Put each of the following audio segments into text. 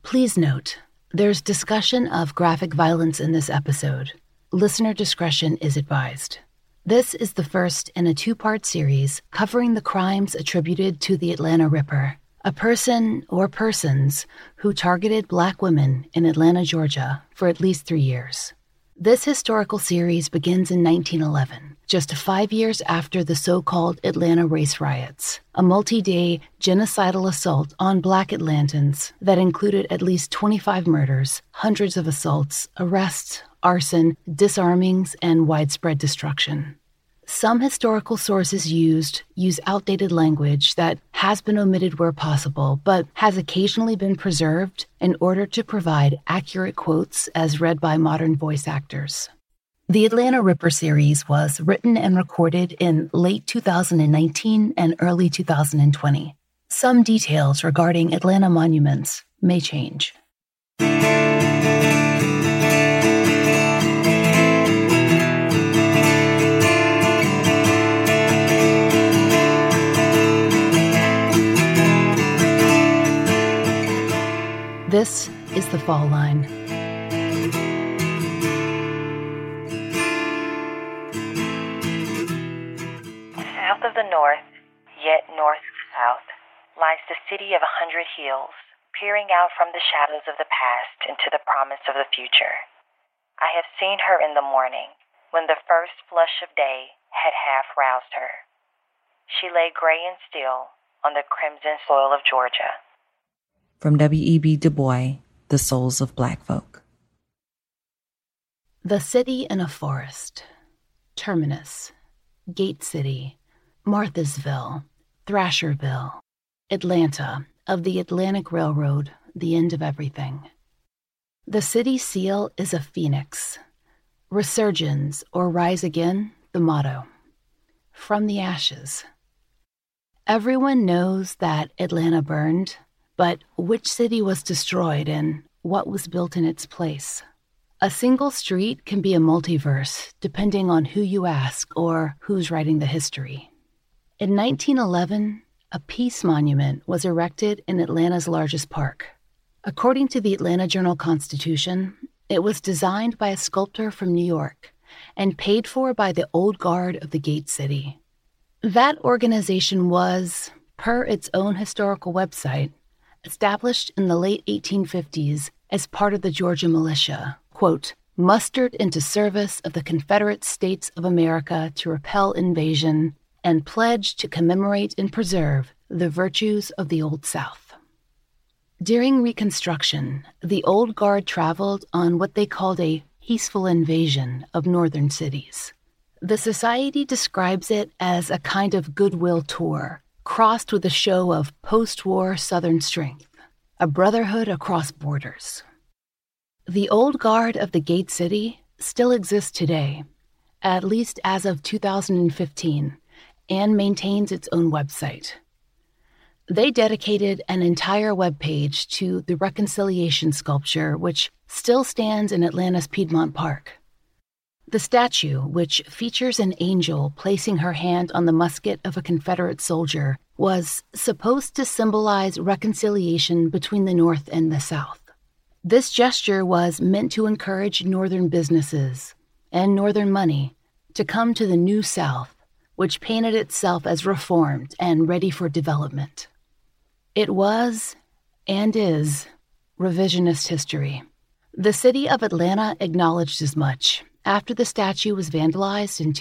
Please note, there's discussion of graphic violence in this episode. Listener discretion is advised. This is the first in a two-part series covering the crimes attributed to the Atlanta Ripper, a person or persons who targeted Black women in Atlanta, Georgia for at least 3 years. This historical series begins in 1911, just 5 years after the so-called Atlanta race riots, a multi-day genocidal assault on Black Atlantans that included at least 25 murders, hundreds of assaults, arrests, arson, disarmings, and widespread destruction. Some historical sources use outdated language that has been omitted where possible, but has occasionally been preserved in order to provide accurate quotes as read by modern voice actors. The Atlanta Ripper series was written and recorded in late 2019 and early 2020. Some details regarding Atlanta monuments may change. This is The Fall Line. South of the north, yet north of the south, lies the city of 100 hills, peering out from the shadows of the past into the promise of the future. I have seen her in the morning, when the first flush of day had half roused her. She lay gray and still on the crimson soil of Georgia. From W.E.B. Du Bois, The Souls of Black Folk. The City in a Forest. Terminus. Gate City. Marthasville. Thrasherville. Atlanta, of the Atlantic Railroad, the end of everything. The city seal is a phoenix. Resurgence, or rise again, the motto. From the ashes. Everyone knows that Atlanta burned, but which city was destroyed and what was built in its place? A single street can be a multiverse, depending on who you ask or who's writing the history. In 1911, a peace monument was erected in Atlanta's largest park. According to the Atlanta Journal-Constitution, it was designed by a sculptor from New York and paid for by the Old Guard of the Gate City. That organization was, per its own historical website, established in the late 1850s as part of the Georgia militia, quote, mustered into service of the Confederate States of America to repel invasion and pledged to commemorate and preserve the virtues of the Old South. During Reconstruction, the Old Guard traveled on what they called a peaceful invasion of northern cities. The society describes it as a kind of goodwill tour, crossed with a show of post-war Southern strength, a brotherhood across borders. The Old Guard of the Gate City still exists today, at least as of 2015, and maintains its own website. They dedicated an entire webpage to the Reconciliation sculpture, which still stands in Atlanta's Piedmont Park. The statue, which features an angel placing her hand on the musket of a Confederate soldier, was supposed to symbolize reconciliation between the North and the South. This gesture was meant to encourage Northern businesses and Northern money to come to the New South, which painted itself as reformed and ready for development. It was, and is, revisionist history. The city of Atlanta acknowledged as much after the statue was vandalized in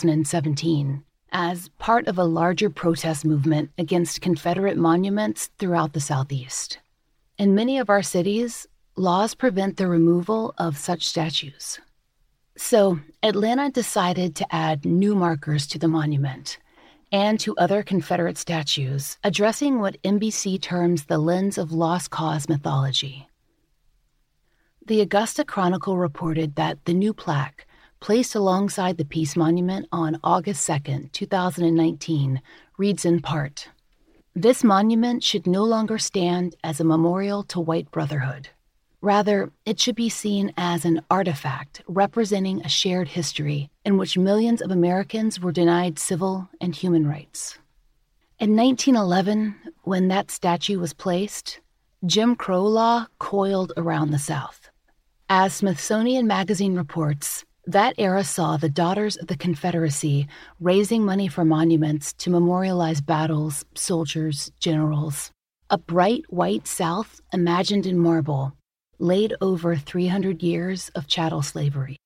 2017 as part of a larger protest movement against Confederate monuments throughout the Southeast. In many of our cities, laws prevent the removal of such statues. So, Atlanta decided to add new markers to the monument and to other Confederate statues, addressing what NBC terms the lens of lost cause mythology. The Augusta Chronicle reported that the new plaque, placed alongside the Peace Monument on August 2, 2019, reads in part, "This monument should no longer stand as a memorial to white brotherhood. Rather, it should be seen as an artifact representing a shared history in which millions of Americans were denied civil and human rights." In 1911, when that statue was placed, Jim Crow law coiled around the South. As Smithsonian Magazine reports, that era saw the Daughters of the Confederacy raising money for monuments to memorialize battles, soldiers, generals. A bright white South imagined in marble, laid over 300 years of chattel slavery.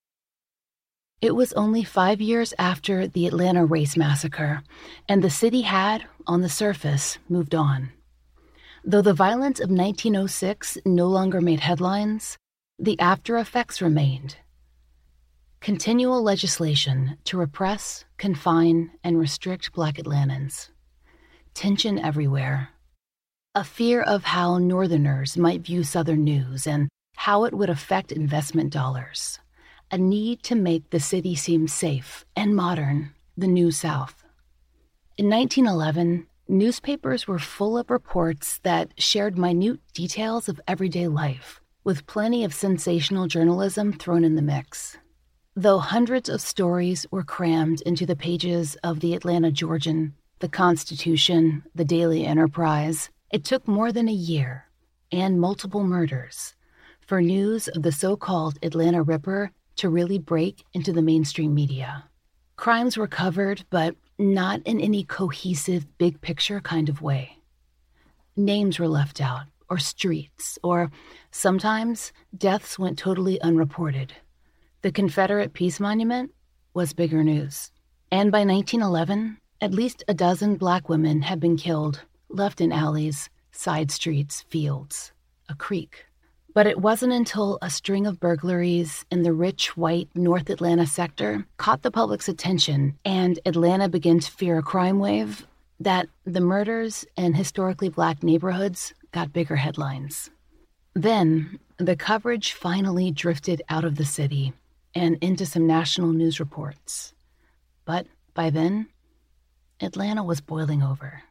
It was only 5 years after the Atlanta Race Massacre, and the city had, on the surface, moved on. Though the violence of 1906 no longer made headlines, the after effects remained. Continual legislation to repress, confine, and restrict Black Atlantans. Tension everywhere. A fear of how Northerners might view Southern news and how it would affect investment dollars. A need to make the city seem safe and modern, the New South. In 1911, newspapers were full of reports that shared minute details of everyday life, with plenty of sensational journalism thrown in the mix. Though hundreds of stories were crammed into the pages of the Atlanta Georgian, the Constitution, the Daily Enterprise, it took more than a year, and multiple murders, for news of the so-called Atlanta Ripper to really break into the mainstream media. Crimes were covered, but not in any cohesive, big-picture kind of way. Names were left out, or streets, or sometimes deaths went totally unreported. The Confederate Peace Monument was bigger news. And by 1911, at least a dozen Black women had been killed, left in alleys, side streets, fields, a creek. But it wasn't until a string of burglaries in the rich white North Atlanta sector caught the public's attention and Atlanta began to fear a crime wave that the murders in historically Black neighborhoods got bigger headlines. Then, the coverage finally drifted out of the city and into some national news reports. But by then, Atlanta was boiling over.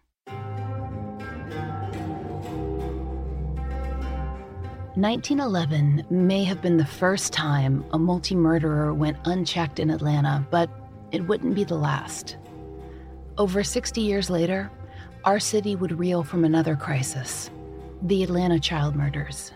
1911 may have been the first time a multi-murderer went unchecked in Atlanta, but it wouldn't be the last. Over 60 years later, our city would reel from another crisis, the Atlanta child murders.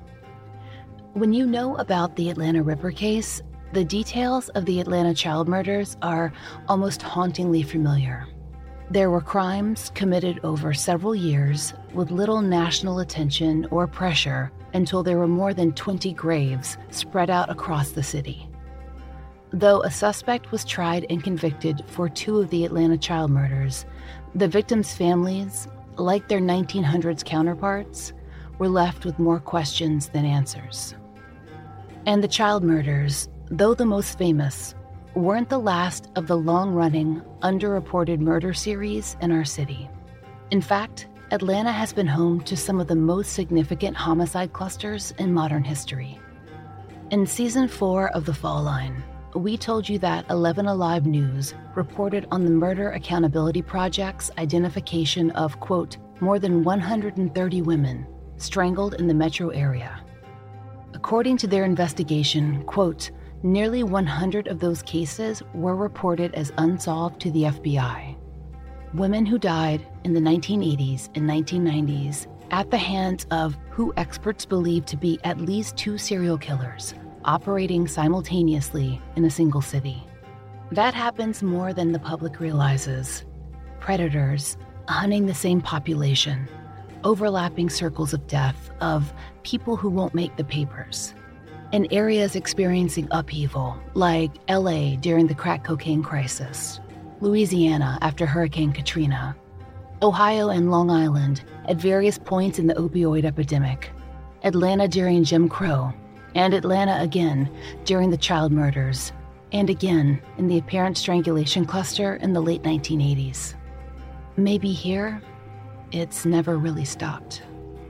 When you know about the Atlanta Ripper case, the details of the Atlanta child murders are almost hauntingly familiar. There were crimes committed over several years with little national attention or pressure until there were more than 20 graves spread out across the city. Though a suspect was tried and convicted for 2 of the Atlanta child murders, the victims' families, like their 1900s counterparts, were left with more questions than answers. And the child murders, though the most famous, weren't the last of the long-running, underreported murder series in our city. In fact, Atlanta has been home to some of the most significant homicide clusters in modern history. In Season 4 of The Fall Line, we told you that 11 Alive News reported on the Murder Accountability Project's identification of, quote, more than 130 women strangled in the metro area. According to their investigation, quote, nearly 100 of those cases were reported as unsolved to the FBI. Women who died in the 1980s and 1990s at the hands of who experts believe to be at least 2 serial killers operating simultaneously in a single city. That happens more than the public realizes. Predators hunting the same population, overlapping circles of death of people who won't make the papers. In areas experiencing upheaval, like LA during the crack cocaine crisis, Louisiana after Hurricane Katrina, Ohio and Long Island at various points in the opioid epidemic, Atlanta during Jim Crow, and Atlanta again during the child murders, and again in the apparent strangulation cluster in the late 1980s. Maybe here, it's never really stopped.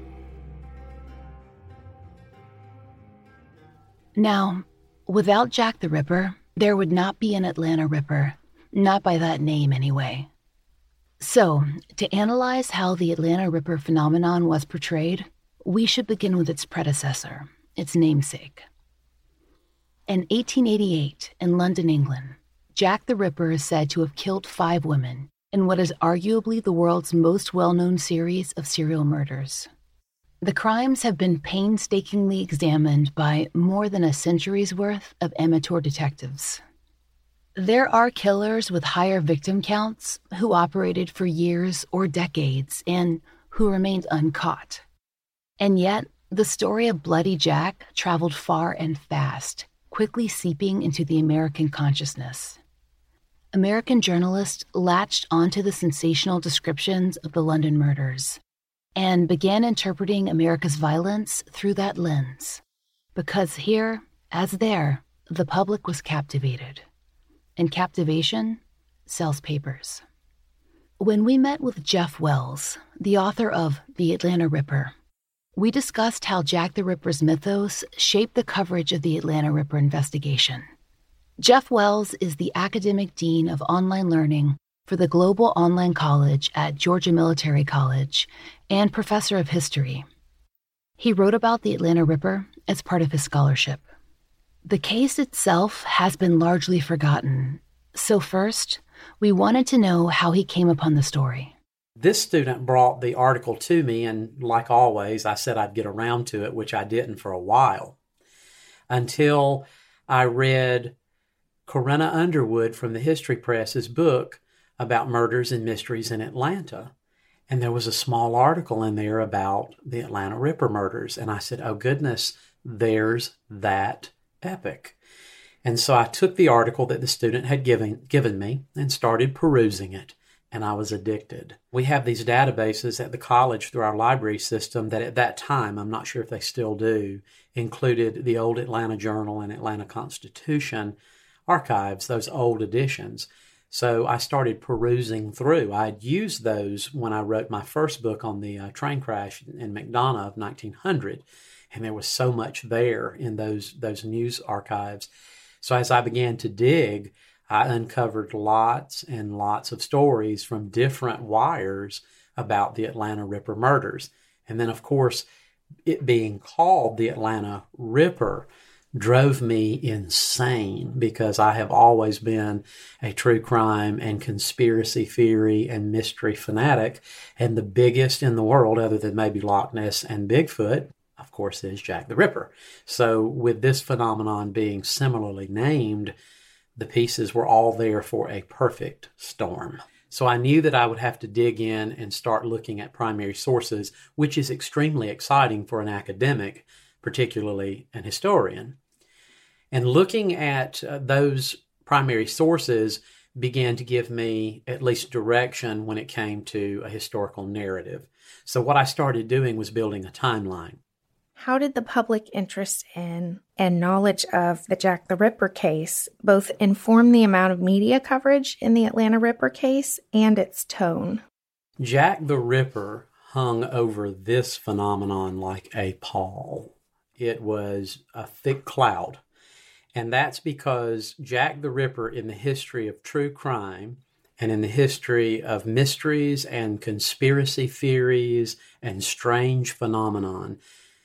Now, without Jack the Ripper, there would not be an Atlanta Ripper. Not by that name, anyway. So, to analyze how the Atlanta Ripper phenomenon was portrayed, we should begin with its predecessor, its namesake. In 1888, in London, England, Jack the Ripper is said to have killed 5 women in what is arguably the world's most well-known series of serial murders. The crimes have been painstakingly examined by more than a century's worth of amateur detectives. There are killers with higher victim counts who operated for years or decades and who remained uncaught. And yet, the story of Bloody Jack traveled far and fast, quickly seeping into the American consciousness. American journalists latched onto the sensational descriptions of the London murders and began interpreting America's violence through that lens. Because here, as there, the public was captivated. And captivation sells papers. When we met with Jeff Wells, the author of The Atlanta Ripper, we discussed how Jack the Ripper's mythos shaped the coverage of the Atlanta Ripper investigation. Jeff Wells is the academic dean of online learning for the Global Online College at Georgia Military College and professor of history. He wrote about the Atlanta Ripper as part of his scholarship. The case itself has been largely forgotten, so first, we wanted to know how he came upon the story. This student brought the article to me, and like always, I said I'd get around to it, which I didn't for a while, until I read Corinna Underwood from the History Press's book about murders and mysteries in Atlanta. And there was a small article in there about the Atlanta Ripper murders. And I said, oh goodness, there's that epic. And so I took the article that the student had given me and started perusing it. And I was addicted. We have these databases at the college through our library system that at that time, I'm not sure if they still do, included the old Atlanta Journal and Atlanta Constitution archives, those old editions. So I started perusing through. I had used those when I wrote my first book on the train crash in McDonough of 1900. And there was so much there in those news archives. So as I began to dig, I uncovered lots and lots of stories from different wires about the Atlanta Ripper murders. And then, of course, it being called the Atlanta Ripper drove me insane because I have always been a true crime and conspiracy theory and mystery fanatic. And the biggest in the world, other than maybe Loch Ness and Bigfoot, of course, is Jack the Ripper. So with this phenomenon being similarly named, the pieces were all there for a perfect storm. So I knew that I would have to dig in and start looking at primary sources, which is extremely exciting for an academic, particularly an historian. And looking at those primary sources began to give me at least direction when it came to a historical narrative. So what I started doing was building a timeline. How did the public interest in and knowledge of the Jack the Ripper case both inform the amount of media coverage in the Atlanta Ripper case and its tone? Jack the Ripper hung over this phenomenon like a pall. It was a thick cloud. And that's because Jack the Ripper, in the history of true crime and in the history of mysteries and conspiracy theories and strange phenomenon,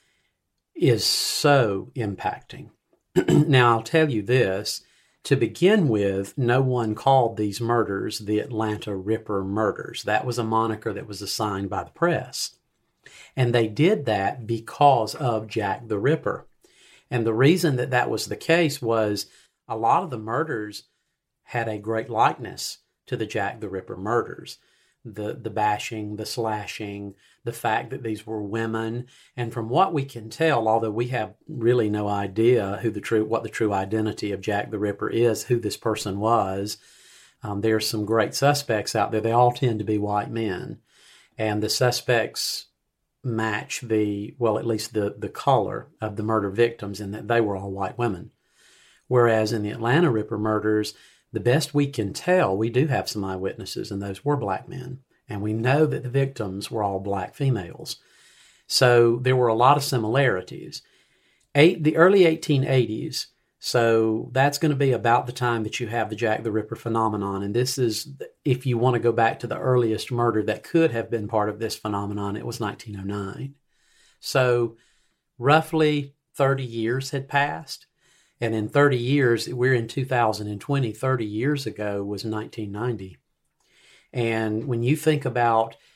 is so impacting. Now, I'll tell you this. To begin with, no one called these murders the Atlanta Ripper murders. That was a moniker that was assigned by the press. And they did that because of Jack the Ripper. And the reason that that was the case was a lot of the murders had a great likeness to the Jack the Ripper murders. The bashing, the slashing, the fact that these were women. And from what we can tell, although we have really no idea what the true identity of Jack the Ripper is, who this person was, there are some great suspects out there. They all tend to be white men. And the suspects match at least the color of the murder victims, in that they were all white women. Whereas in the Atlanta Ripper murders, the best we can tell, we do have some eyewitnesses, and those were black men. And we know that the victims were all black females. So there were a lot of similarities. The early 1880s, so that's going to be about the time that you have the Jack the Ripper phenomenon. And this is, if you want to go back to the earliest murder that could have been part of this phenomenon, it was 1909. So roughly 30 years had passed. And in 30 years, we're in 2020, 30 years ago was 1990. And when you think about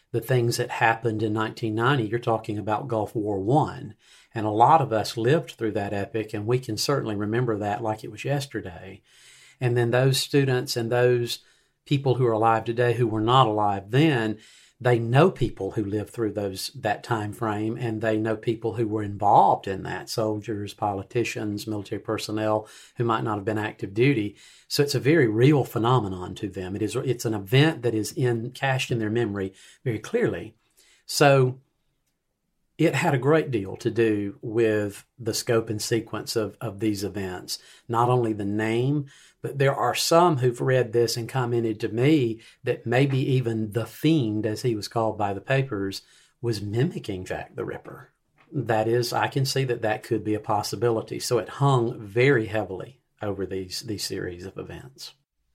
the things that happened in 1990, you're talking about Gulf War I. And a lot of us lived through that epic, and we can certainly remember that like it was yesterday. And then those students and those people who are alive today who were not alive then, they know people who lived through that time frame, and they know people who were involved in that, soldiers, politicians, military personnel who might not have been active duty. So it's a very real phenomenon to them. It's an event that is cached in their memory very clearly. So it had a great deal to do with the scope and sequence of these events. Not only the name, but there are some who've read this and commented to me that maybe even the Fiend, as he was called by the papers, was mimicking Jack the Ripper. That is, I can see that could be a possibility. So it hung very heavily over these series of events.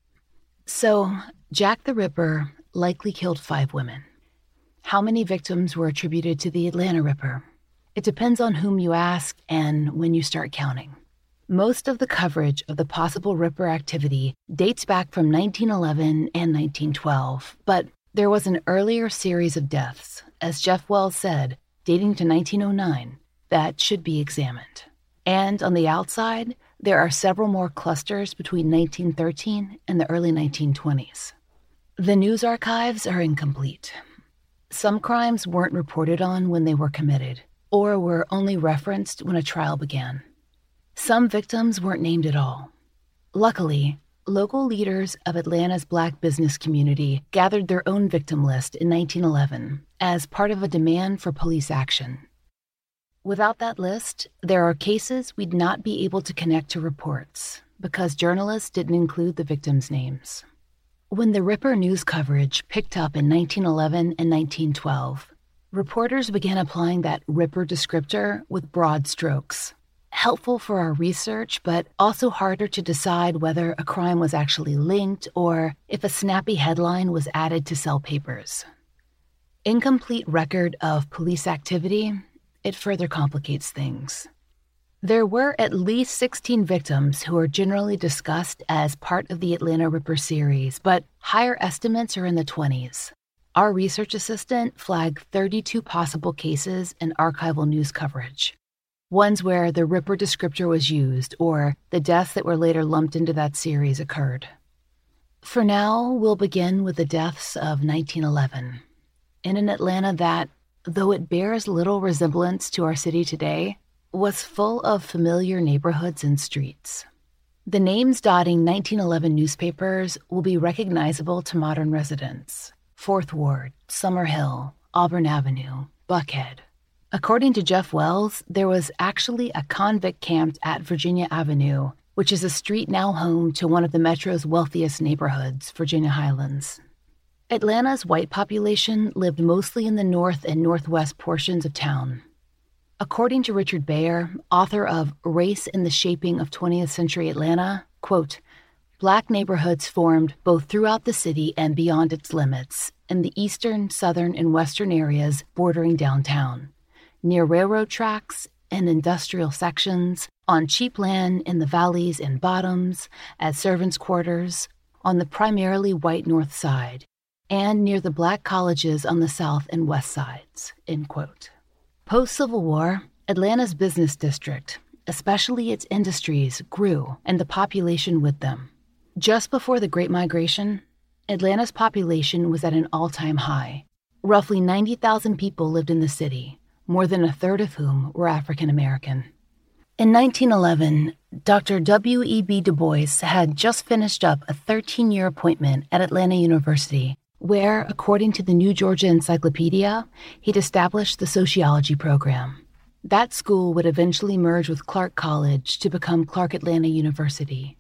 So Jack the Ripper likely killed 5 women. How many victims were attributed to the Atlanta Ripper? It depends on whom you ask and when you start counting. Most of the coverage of the possible Ripper activity dates back from 1911 and 1912, but there was an earlier series of deaths, as Jeff Wells said, dating to 1909, that should be examined. And on the outside, there are several more clusters between 1913 and the early 1920s. The news archives are incomplete. Some crimes weren't reported on when they were committed, or were only referenced when a trial began. Some victims weren't named at all. Luckily, local leaders of Atlanta's Black business community gathered their own victim list in 1911 as part of a demand for police action. Without that list, there are cases we'd not be able to connect to reports because journalists didn't include the victims' names. When the Ripper news coverage picked up in 1911 and 1912, reporters began applying that Ripper descriptor with broad strokes. Helpful for our research, but also harder to decide whether a crime was actually linked or if a snappy headline was added to sell papers. Incomplete record of police activity, it further complicates things. There were at least 16 victims who are generally discussed as part of the Atlanta Ripper series, but higher estimates are in the 20s. Our research assistant flagged 32 possible cases in archival news coverage. Ones where the Ripper descriptor was used or the deaths that were later lumped into that series occurred. For now, we'll begin with the deaths of 1911, in an Atlanta that, though it bears little resemblance to our city today, was full of familiar neighborhoods and streets. The names dotting 1911 newspapers will be recognizable to modern residents: Fourth Ward, Summer Hill, Auburn Avenue, Buckhead. According to Jeff Wells, there was actually a convict camped at Virginia Avenue, which is a street now home to one of the Metro's wealthiest neighborhoods, Virginia Highlands. Atlanta's white population lived mostly in the north and northwest portions of town. According to Richard Baer, author of Race in the Shaping of 20th Century Atlanta, quote, Black neighborhoods formed both throughout the city and beyond its limits, in the eastern, southern, and western areas bordering downtown, near railroad tracks and industrial sections, on cheap land in the valleys and bottoms, at servants' quarters, on the primarily white north side, and near the Black colleges on the south and west sides, end quote. Post-Civil War, Atlanta's business district, especially its industries, grew, and the population with them. Just before the Great Migration, Atlanta's population was at an all-time high. Roughly 90,000 people lived in the city, more than a third of whom were African American. In 1911, Dr. W.E.B. Du Bois had just finished up a 13-year appointment at Atlanta University, where, according to the New Georgia Encyclopedia, he'd established the sociology program. That school would eventually merge with Clark College to become Clark Atlanta University.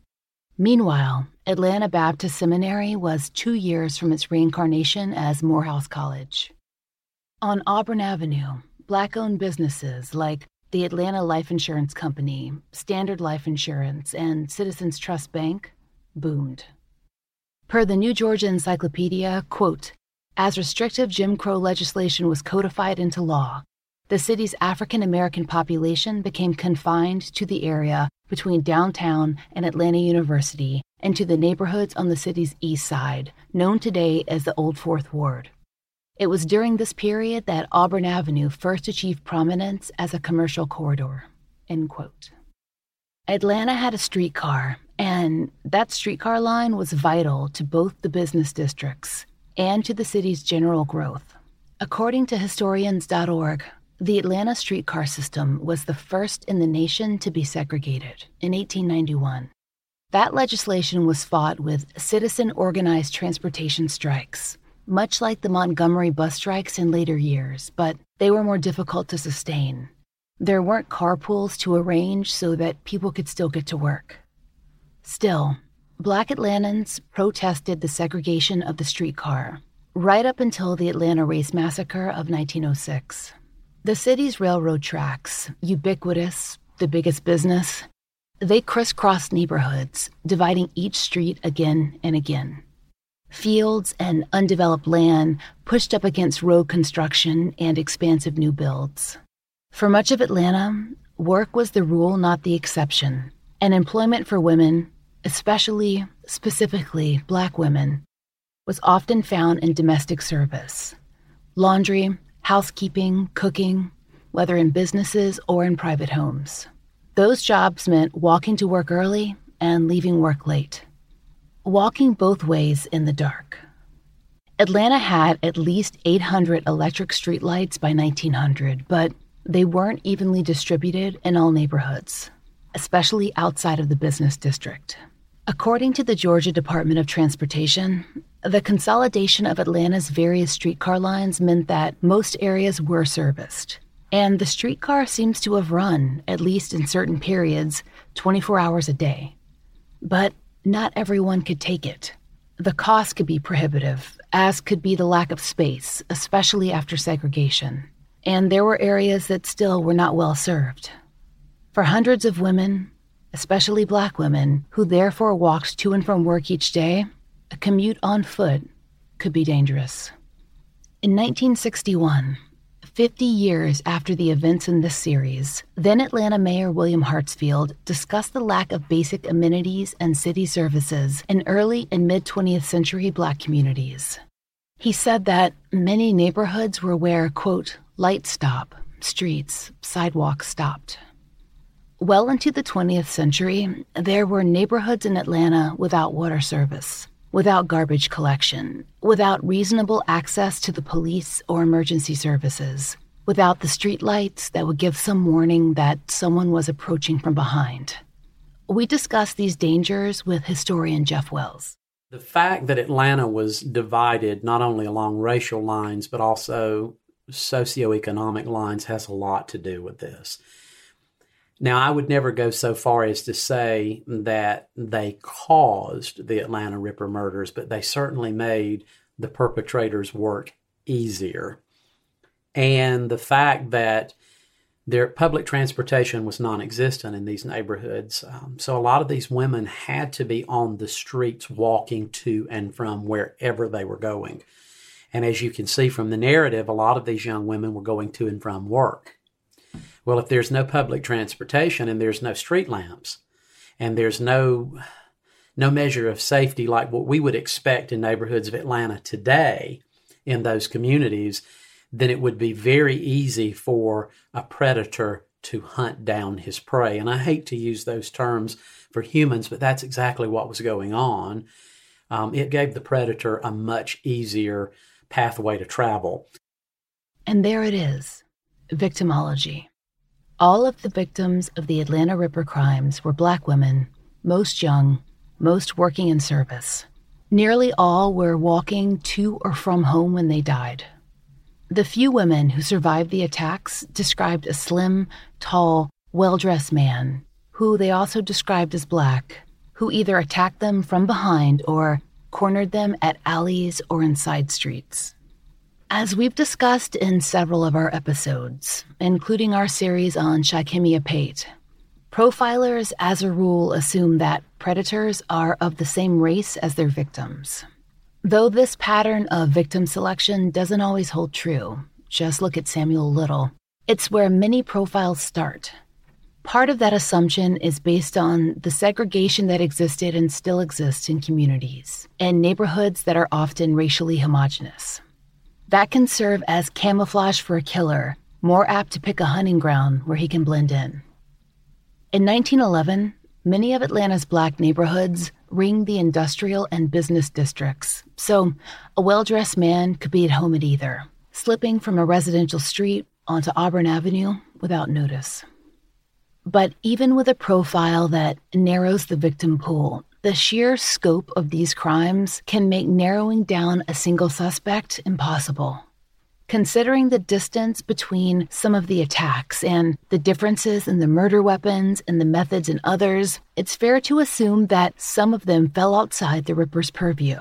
Meanwhile, Atlanta Baptist Seminary was 2 years from its reincarnation as Morehouse College. On Auburn Avenue, Black-owned businesses like the Atlanta Life Insurance Company, Standard Life Insurance, and Citizens Trust Bank boomed. Per the New Georgia Encyclopedia, quote, as restrictive Jim Crow legislation was codified into law, the city's African American population became confined to the area between downtown and Atlanta University and to the neighborhoods on the city's east side, known today as the Old Fourth Ward. It was during this period that Auburn Avenue first achieved prominence as a commercial corridor, end quote. Atlanta had a streetcar, and that streetcar line was vital to both the business districts and to the city's general growth. According to historians.org, the Atlanta streetcar system was the first in the nation to be segregated in 1891. That legislation was fought with citizen-organized transportation strikes, much like the Montgomery bus strikes in later years, but they were more difficult to sustain. There weren't carpools to arrange so that people could still get to work. Still, Black Atlantans protested the segregation of the streetcar right up until the Atlanta Race Massacre of 1906. The city's railroad tracks, ubiquitous, the biggest business, they crisscrossed neighborhoods, dividing each street again and again. Fields and undeveloped land pushed up against road construction and expansive new builds. For much of Atlanta, work was the rule, not the exception, and employment for women, specifically Black women, was often found in domestic service, laundry, housekeeping, cooking, whether in businesses or in private homes. Those jobs meant walking to work early and leaving work late. Walking both ways in the dark. Atlanta had at least 800 electric streetlights by 1900, but they weren't evenly distributed in all neighborhoods, especially outside of the business district. According to the Georgia Department of Transportation, the consolidation of Atlanta's various streetcar lines meant that most areas were serviced, and the streetcar seems to have run, at least in certain periods, 24 hours a day. But not everyone could take it. The cost could be prohibitive, as could be the lack of space, especially after segregation. And there were areas that still were not well served. For hundreds of women, especially Black women, who therefore walked to and from work each day, a commute on foot could be dangerous. In 1961, 50 years after the events in this series, then Atlanta Mayor William Hartsfield discussed the lack of basic amenities and city services in early and mid-20th century Black communities. He said that many neighborhoods were where, quote, lights stop, streets, sidewalks stopped. Well into the 20th century, there were neighborhoods in Atlanta without water service, without garbage collection, without reasonable access to the police or emergency services, without the streetlights that would give some warning that someone was approaching from behind. We discussed these dangers with historian Jeff Wells. The fact that Atlanta was divided not only along racial lines, but also socioeconomic lines has a lot to do with this. Now, I would never go so far as to say that they caused the Atlanta Ripper murders, but they certainly made the perpetrators' work easier. And the fact that their public transportation was non-existent in these neighborhoods, so a lot of these women had to be on the streets walking to and from wherever they were going. And as you can see from the narrative, a lot of these young women were going to and from work. Well, if there's no public transportation and there's no street lamps and there's no measure of safety like what we would expect in neighborhoods of Atlanta today in those communities, then it would be very easy for a predator to hunt down his prey. And I hate to use those terms for humans, but that's exactly what was going on. It gave the predator a much easier pathway to travel. And there it is, victimology. All of the victims of the Atlanta Ripper crimes were Black women, most young, most working in service. Nearly all were walking to or from home when they died. The few women who survived the attacks described a slim, tall, well-dressed man, who they also described as Black, who either attacked them from behind or cornered them at alleys or in side streets. As we've discussed in several of our episodes, including our series on Shikimia Pate, profilers as a rule assume that predators are of the same race as their victims. Though this pattern of victim selection doesn't always hold true, just look at Samuel Little, it's where many profiles start. Part of that assumption is based on the segregation that existed and still exists in communities and neighborhoods that are often racially homogenous. That can serve as camouflage for a killer, more apt to pick a hunting ground where he can blend in. In 1911, many of Atlanta's Black neighborhoods ringed the industrial and business districts, so a well-dressed man could be at home at either, slipping from a residential street onto Auburn Avenue without notice. But even with a profile that narrows the victim pool, the sheer scope of these crimes can make narrowing down a single suspect impossible. Considering the distance between some of the attacks and the differences in the murder weapons and the methods in others, it's fair to assume that some of them fell outside the Ripper's purview.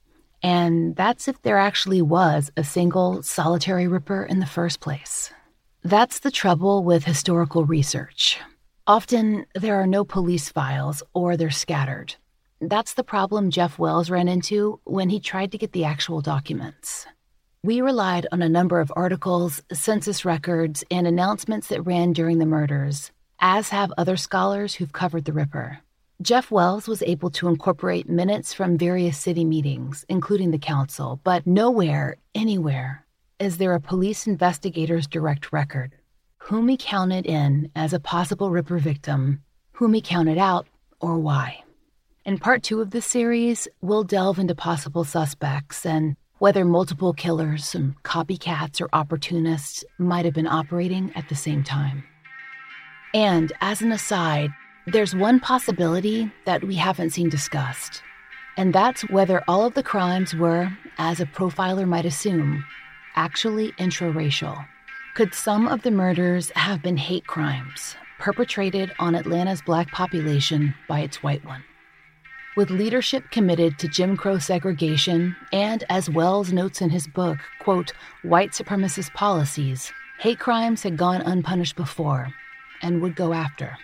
And that's if there actually was a single solitary Ripper in the first place. That's the trouble with historical research. Often, there are no police files or they're scattered. That's the problem Jeff Wells ran into when he tried to get the actual documents. We relied on a number of articles, census records, and announcements that ran during the murders, as have other scholars who've covered the Ripper. Jeff Wells was able to incorporate minutes from various city meetings, including the council, but nowhere, anywhere, is there a police investigator's direct record. Whom he counted in as a possible Ripper victim, whom he counted out, or why. In part 2 of this series, we'll delve into possible suspects and whether multiple killers, some copycats, or opportunists might have been operating at the same time. And as an aside, there's one possibility that we haven't seen discussed, and that's whether all of the crimes were, as a profiler might assume, actually intraracial. Could some of the murders have been hate crimes perpetrated on Atlanta's Black population by its white one? With leadership committed to Jim Crow segregation and, as Wells notes in his book, quote, white supremacist policies, hate crimes had gone unpunished before and would go after.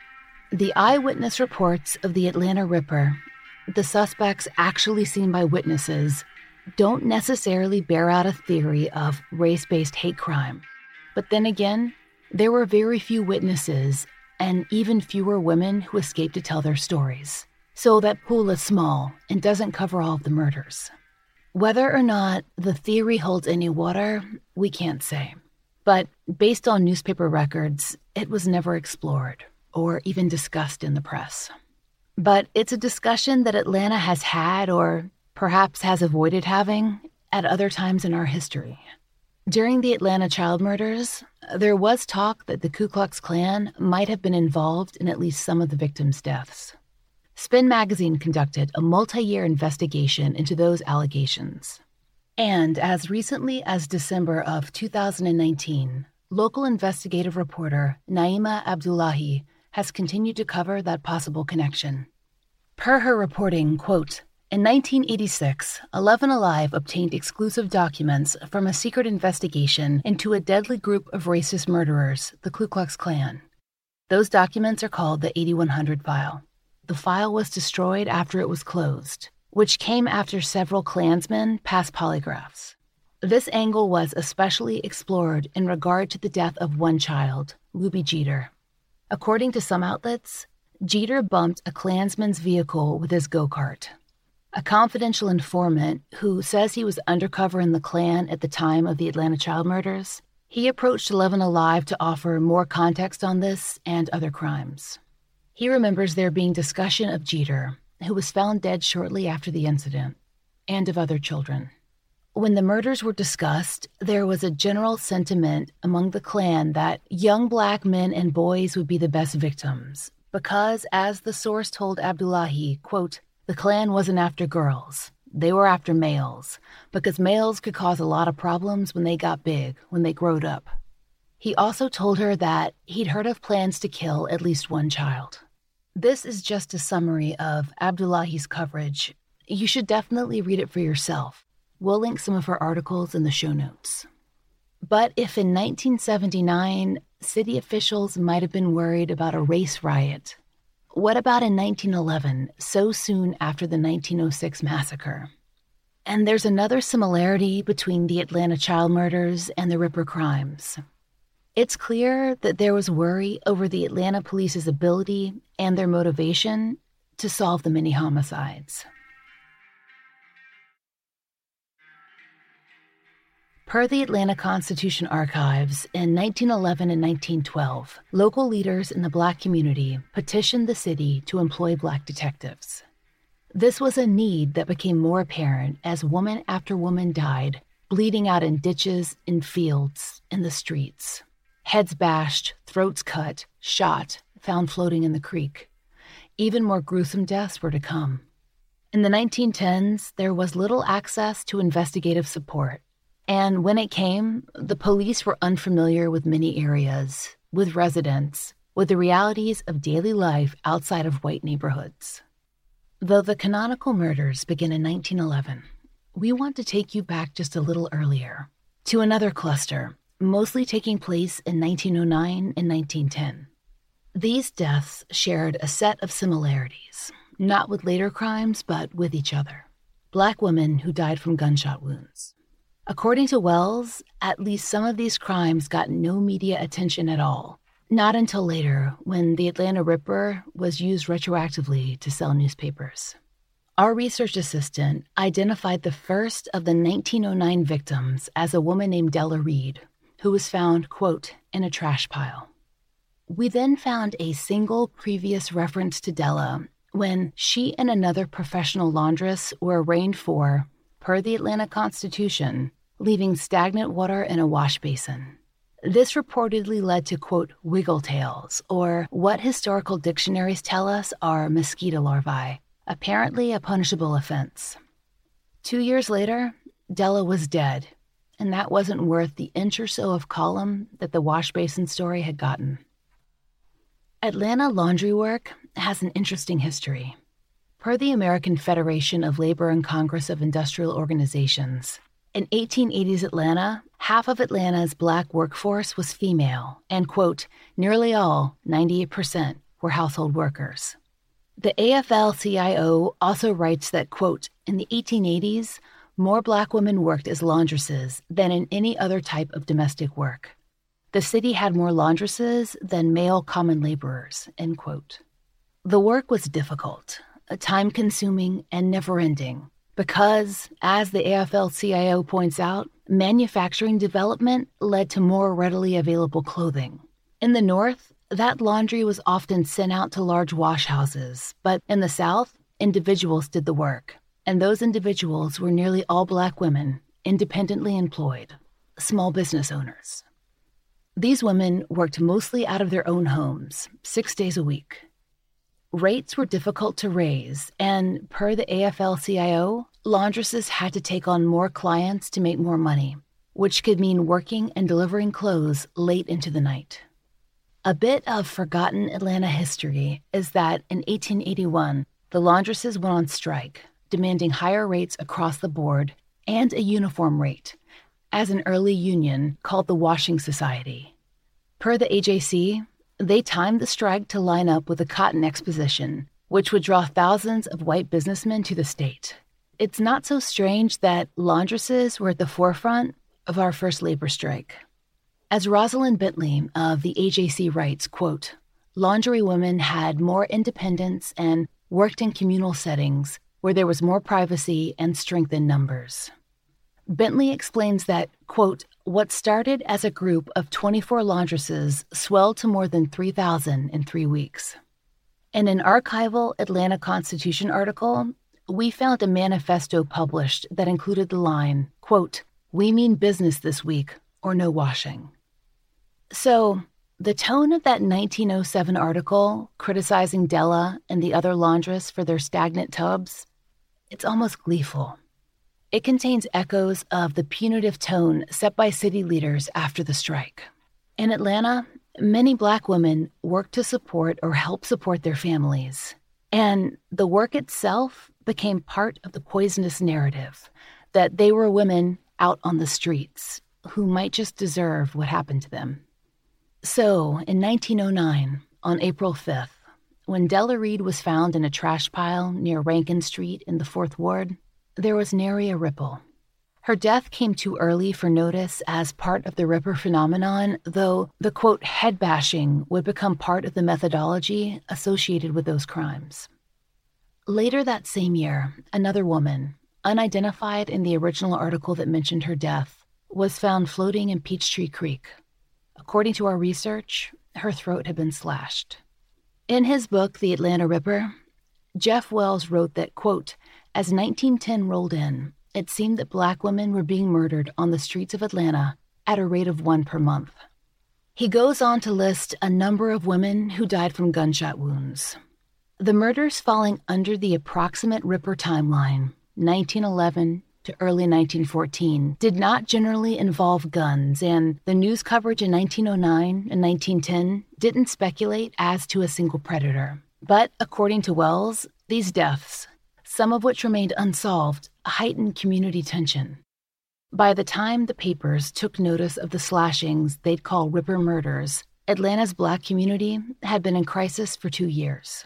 The eyewitness reports of the Atlanta Ripper, the suspects actually seen by witnesses, don't necessarily bear out a theory of race-based hate crime. But then again, there were very few witnesses and even fewer women who escaped to tell their stories. So that pool is small and doesn't cover all of the murders. Whether or not the theory holds any water, we can't say. But based on newspaper records, it was never explored or even discussed in the press. But it's a discussion that Atlanta has had or perhaps has avoided having at other times in our history. During the Atlanta child murders, there was talk that the Ku Klux Klan might have been involved in at least some of the victims' deaths. Spin Magazine conducted a multi-year investigation into those allegations. And as recently as December of 2019, local investigative reporter Naima Abdullahi has continued to cover that possible connection. Per her reporting, quote, in 1986, 11 Alive obtained exclusive documents from a secret investigation into a deadly group of racist murderers, the Ku Klux Klan. Those documents are called the 8100 file. The file was destroyed after it was closed, which came after several Klansmen passed polygraphs. This angle was especially explored in regard to the death of one child, Luby Jeter. According to some outlets, Jeter bumped a Klansman's vehicle with his go-kart. A confidential informant who says he was undercover in the Klan at the time of the Atlanta child murders, he approached 11 Alive to offer more context on this and other crimes. He remembers there being discussion of Jeter, who was found dead shortly after the incident, and of other children. When the murders were discussed, there was a general sentiment among the Klan that young Black men and boys would be the best victims, because, as the source told Abdullahi, quote, the Klan wasn't after girls. They were after males, because males could cause a lot of problems when they got big, when they growed up. He also told her that he'd heard of plans to kill at least one child. This is just a summary of Abdullahi's coverage. You should definitely read it for yourself. We'll link some of her articles in the show notes. But if in 1979, city officials might have been worried about a race riot, what about in 1911, so soon after the 1906 massacre? And there's another similarity between the Atlanta child murders and the Ripper crimes. It's clear that there was worry over the Atlanta police's ability and their motivation to solve the many homicides. Per the Atlanta Constitution archives, in 1911 and 1912, local leaders in the Black community petitioned the city to employ Black detectives. This was a need that became more apparent as woman after woman died, bleeding out in ditches, in fields, in the streets. Heads bashed, throats cut, shot, found floating in the creek. Even more gruesome deaths were to come. In the 1910s, there was little access to investigative support. And when it came, the police were unfamiliar with many areas, with residents, with the realities of daily life outside of white neighborhoods. Though the canonical murders begin in 1911, we want to take you back just a little earlier, to another cluster, mostly taking place in 1909 and 1910. These deaths shared a set of similarities, not with later crimes, but with each other. Black women who died from gunshot wounds. According to Wells, at least some of these crimes got no media attention at all, not until later when the Atlanta Ripper was used retroactively to sell newspapers. Our research assistant identified the first of the 1909 victims as a woman named Della Reed, who was found, quote, in a trash pile. We then found a single previous reference to Della when she and another professional laundress were arraigned for, per the Atlanta Constitution, leaving stagnant water in a wash basin. This reportedly led to, quote, wiggle tails, or what historical dictionaries tell us are mosquito larvae, apparently a punishable offense. 2 years later, Della was dead, and that wasn't worth the inch or so of column that the wash basin story had gotten. Atlanta laundry work has an interesting history. Per the American Federation of Labor and Congress of Industrial Organizations, in 1880s Atlanta, half of Atlanta's Black workforce was female, and, quote, nearly all, 98%, were household workers. The AFL-CIO also writes that, quote, in the 1880s, more Black women worked as laundresses than in any other type of domestic work. The city had more laundresses than male common laborers, end quote. The work was difficult, time-consuming, and never-ending, because, as the AFL-CIO points out, manufacturing development led to more readily available clothing. In the North, that laundry was often sent out to large wash houses, but in the South, individuals did the work, and those individuals were nearly all Black women, independently employed, small business owners. These women worked mostly out of their own homes, 6 days a week. Rates were difficult to raise, and per the AFL-CIO, laundresses had to take on more clients to make more money, which could mean working and delivering clothes late into the night. A bit of forgotten Atlanta history is that in 1881, the laundresses went on strike, demanding higher rates across the board and a uniform rate, as an early union called the Washing Society. Per the AJC, they timed the strike to line up with the Cotton Exposition, which would draw thousands of white businessmen to the state. It's not so strange that laundresses were at the forefront of our first labor strike. As Rosalind Bentley of the AJC writes, quote, laundry women had more independence and worked in communal settings where there was more privacy and strength in numbers. Bentley explains that, quote, what started as a group of 24 laundresses swelled to more than 3,000 in 3 weeks. In an archival Atlanta Constitution article, we found a manifesto published that included the line, quote, we mean business this week or no washing. So, the tone of that 1907 article criticizing Della and the other laundress for their stagnant tubs, it's almost gleeful. It contains echoes of the punitive tone set by city leaders after the strike. In Atlanta, many Black women worked to support or help support their families, and the work itself became part of the poisonous narrative that they were women out on the streets who might just deserve what happened to them. So, in 1909, on April 5th, when Della Reed was found in a trash pile near Rankin Street in the 4th Ward, there was nary a ripple. Her death came too early for notice as part of the Ripper phenomenon, though the, quote, head bashing would become part of the methodology associated with those crimes. Later that same year, another woman, unidentified in the original article that mentioned her death, was found floating in Peachtree Creek. According to our research, her throat had been slashed. In his book, The Atlanta Ripper, Jeff Wells wrote that, quote, as 1910 rolled in, it seemed that Black women were being murdered on the streets of Atlanta at a rate of 1 per month. He goes on to list a number of women who died from gunshot wounds. The murders falling under the approximate Ripper timeline, 1911 to early 1914, did not generally involve guns, and the news coverage in 1909 and 1910 didn't speculate as to a single predator. But according to Wells, these deaths, some of which remained unsolved, heightened community tension. By the time the papers took notice of the slashings they'd call Ripper murders, Atlanta's Black community had been in crisis for 2 years.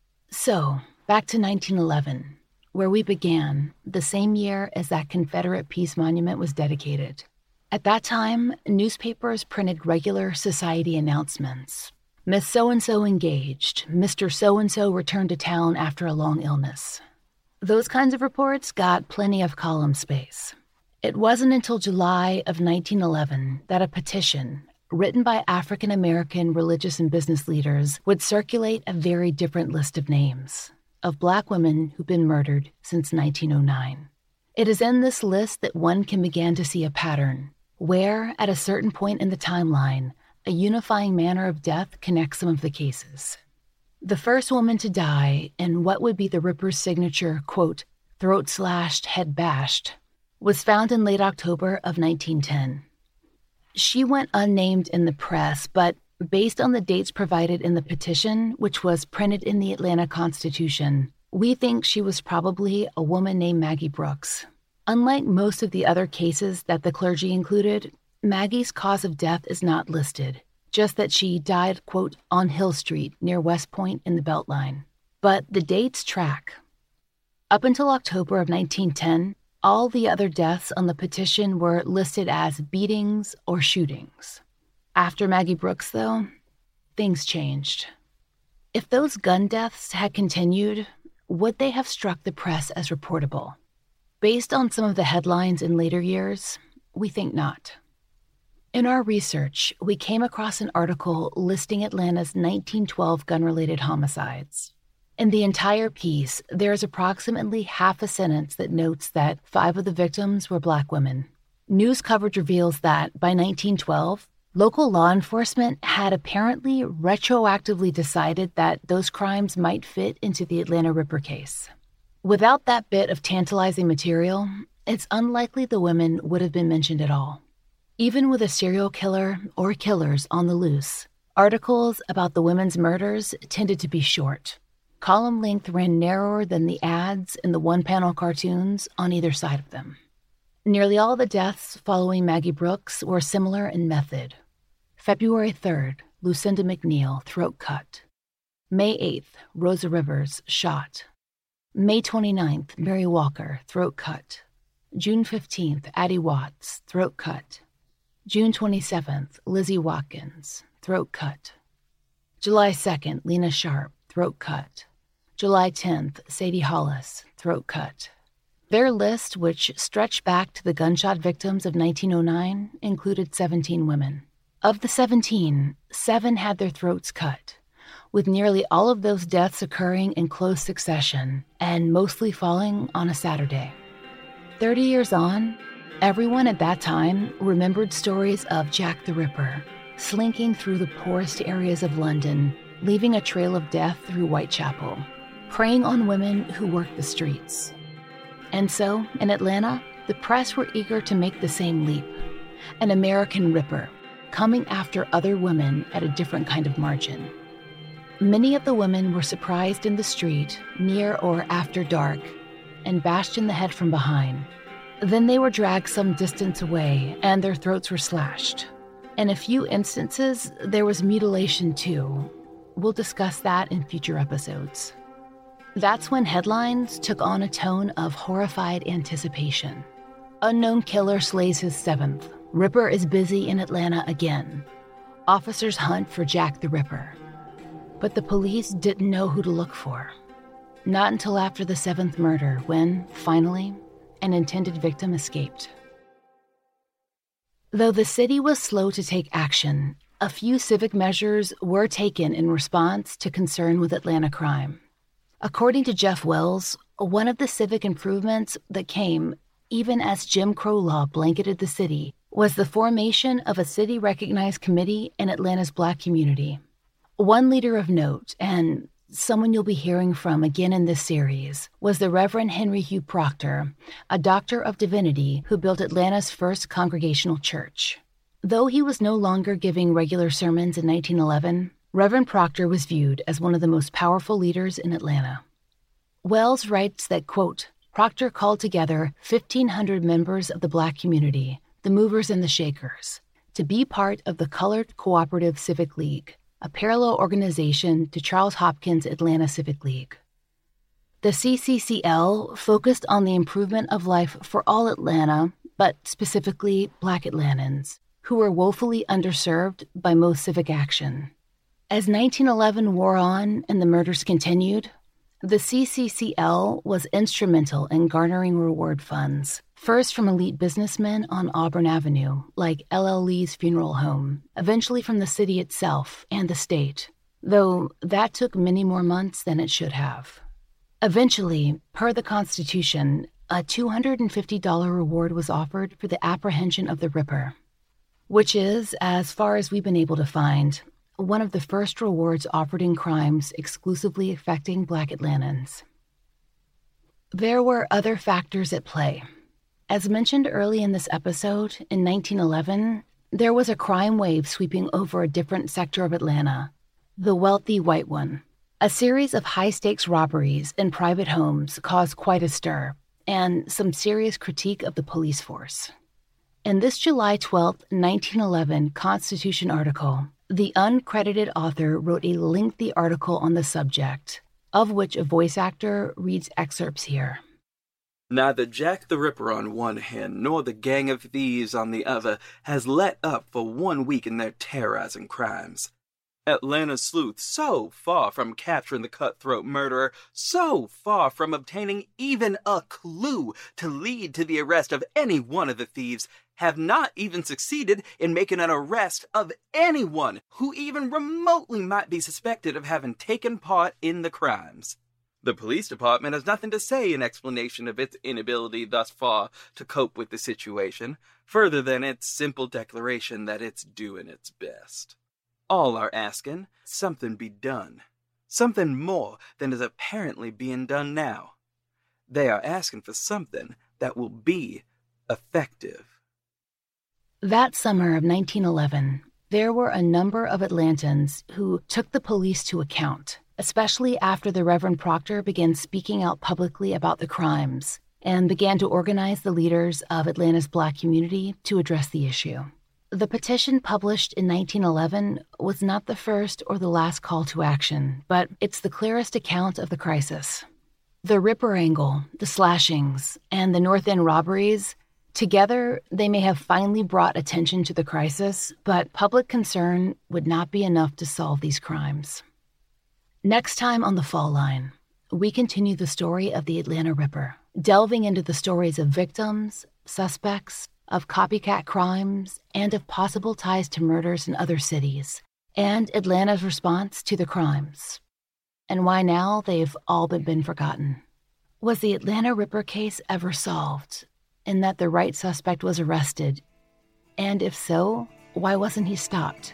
So, back to 1911, where we began, the same year as that Confederate Peace Monument was dedicated. At that time, newspapers printed regular society announcements. Miss So-and-so engaged. Mr. So-and-so returned to town after a long illness. Those kinds of reports got plenty of column space. It wasn't until July of 1911 that a petition, written by African American religious and business leaders, would circulate a very different list of names of Black women who've been murdered since 1909. It is in this list that one can begin to see a pattern, where, at a certain point in the timeline, a unifying manner of death connects some of the cases. The first woman to die in what would be the Ripper's signature, quote, throat slashed, head bashed, was found in late October of 1910. She went unnamed in the press, but based on the dates provided in the petition, which was printed in the Atlanta Constitution, we think she was probably a woman named Maggie Brooks. Unlike most of the other cases that the clergy included, Maggie's cause of death is not listed, just that she died, quote, on Hill Street near West Point in the Beltline. But the dates track. Up until October of 1910, all the other deaths on the petition were listed as beatings or shootings. After Maggie Brooks, though, things changed. If those gun deaths had continued, would they have struck the press as reportable? Based on some of the headlines in later years, we think not. In our research, we came across an article listing Atlanta's 1912 gun-related homicides. In the entire piece, there is approximately half a sentence that notes that 5 of the victims were Black women. News coverage reveals that, by 1912, local law enforcement had apparently retroactively decided that those crimes might fit into the Atlanta Ripper case. Without that bit of tantalizing material, it's unlikely the women would have been mentioned at all. Even with a serial killer or killers on the loose, articles about the women's murders tended to be short. Column length ran narrower than the ads in the one-panel cartoons on either side of them. Nearly all the deaths following Maggie Brooks were similar in method. February 3rd, Lucinda McNeil, throat cut. May 8th, Rosa Rivers, shot. May 29th, Mary Walker, throat cut. June 15th, Addie Watts, throat cut. June 27th, Lizzie Watkins, throat cut. July 2nd, Lena Sharp, throat cut. July 10th, Sadie Hollis, throat cut. Their list, which stretched back to the gunshot victims of 1909, included 17 women. Of the 17, 7 had their throats cut, with nearly all of those deaths occurring in close succession and mostly falling on a Saturday. 30 years on, everyone at that time remembered stories of Jack the Ripper, slinking through the poorest areas of London, leaving a trail of death through Whitechapel, preying on women who worked the streets. And so, in Atlanta, the press were eager to make the same leap. An American Ripper, coming after other women at a different kind of margin. Many of the women were surprised in the street, near or after dark, and bashed in the head from behind. Then they were dragged some distance away, and their throats were slashed. In a few instances, there was mutilation too. We'll discuss that in future episodes. That's when headlines took on a tone of horrified anticipation. Unknown killer slays his 7th. Ripper is busy in Atlanta again. Officers hunt for Jack the Ripper. But the police didn't know who to look for. Not until after the 7th murder when, finally, an intended victim escaped. Though the city was slow to take action, a few civic measures were taken in response to concern with Atlanta crime. According to Jeff Wells, one of the civic improvements that came, even as Jim Crow law blanketed the city, was the formation of a city-recognized committee in Atlanta's Black community. One leader of note, and someone you'll be hearing from again in this series, was the Reverend Henry Hugh Proctor, a doctor of divinity who built Atlanta's first congregational church. Though he was no longer giving regular sermons in 1911, Reverend Proctor was viewed as one of the most powerful leaders in Atlanta. Wells writes that, quote, Proctor called together 1,500 members of the Black community, the movers and the shakers, to be part of the Colored Cooperative Civic League, a parallel organization to Charles Hopkins' Atlanta Civic League. The CCCL focused on the improvement of life for all Atlanta, but specifically Black Atlantans, who were woefully underserved by most civic action. As 1911 wore on and the murders continued, the CCCL was instrumental in garnering reward funds, first from elite businessmen on Auburn Avenue, like L.L. Lee's funeral home, eventually from the city itself and the state, though that took many more months than it should have. Eventually, per the Constitution, a $250 reward was offered for the apprehension of the Ripper, which is, as far as we've been able to find, one of the first rewards offered in crimes exclusively affecting Black Atlantans. There were other factors at play. As mentioned early in this episode, in 1911, there was a crime wave sweeping over a different sector of Atlanta, the wealthy white one. A series of high-stakes robberies in private homes caused quite a stir, and some serious critique of the police force. In this July 12, 1911 Constitution article, the uncredited author wrote a lengthy article on the subject, of which a voice actor reads excerpts here. Neither Jack the Ripper on one hand, nor the gang of thieves on the other, has let up for 1 week in their terrorizing crimes. Atlanta's sleuth, so far from capturing the cutthroat murderer, so far from obtaining even a clue to lead to the arrest of any one of the thieves, have not even succeeded in making an arrest of anyone who even remotely might be suspected of having taken part in the crimes. The police department has nothing to say in explanation of its inability thus far to cope with the situation, further than its simple declaration that it's doing its best. All are asking something be done, something more than is apparently being done now. They are asking for something that will be effective. That summer of 1911, there were a number of Atlantans who took the police to account, especially after the Reverend Proctor began speaking out publicly about the crimes and began to organize the leaders of Atlanta's Black community to address the issue. The petition published in 1911 was not the first or the last call to action, but it's the clearest account of the crisis. The Ripper angle, the slashings, and the North End robberies, together they may have finally brought attention to the crisis, but public concern would not be enough to solve these crimes. Next time on The Fall Line, we continue the story of the Atlanta Ripper, delving into the stories of victims, suspects, of copycat crimes, and of possible ties to murders in other cities, and Atlanta's response to the crimes, and why now they've all but been forgotten. Was the Atlanta Ripper case ever solved, in that the right suspect was arrested? And if so, why wasn't he stopped?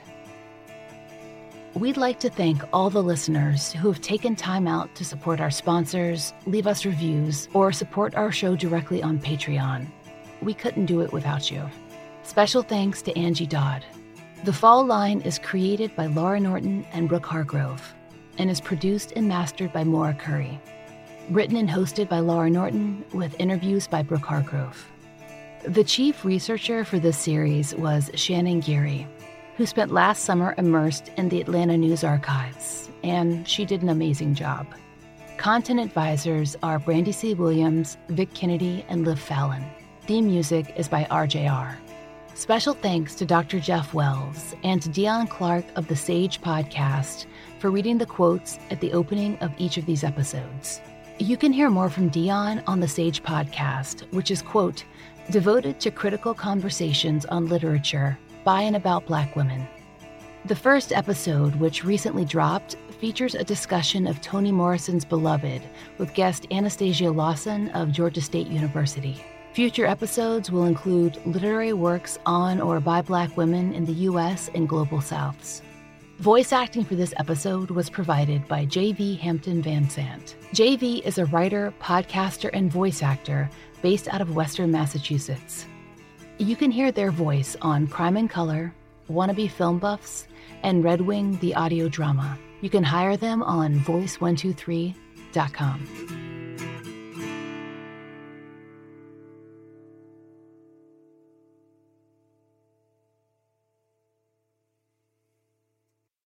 We'd like to thank all the listeners who have taken time out to support our sponsors, leave us reviews, or support our show directly on Patreon. We couldn't do it without you. Special thanks to Angie Dodd. The Fall Line is created by Laura Norton and Brooke Hargrove and is produced and mastered by Maura Curry. Written and hosted by Laura Norton with interviews by Brooke Hargrove. The chief researcher for this series was Shannon Geary, who spent last summer immersed in the Atlanta News Archives, and she did an amazing job. Content advisors are Brandy C. Williams, Vic Kennedy, and Liv Fallon. Theme music is by RJR. Special thanks to Dr. Jeff Wells and to Dion Clark of the Sage Podcast for reading the quotes at the opening of each of these episodes. You can hear more from Dion on the Sage Podcast, which is, quote, devoted to critical conversations on literature by and about Black women. The first episode, which recently dropped, features a discussion of Toni Morrison's Beloved with guest Anastasia Lawson of Georgia State University. Future episodes will include literary works on or by Black women in the U.S. and Global Souths. Voice acting for this episode was provided by J.V. Hampton Van Sant. J.V. is a writer, podcaster, and voice actor based out of Western Massachusetts. You can hear their voice on Crime and Color, Wannabe Film Buffs, and Red Wing, the audio drama. You can hire them on voice123.com.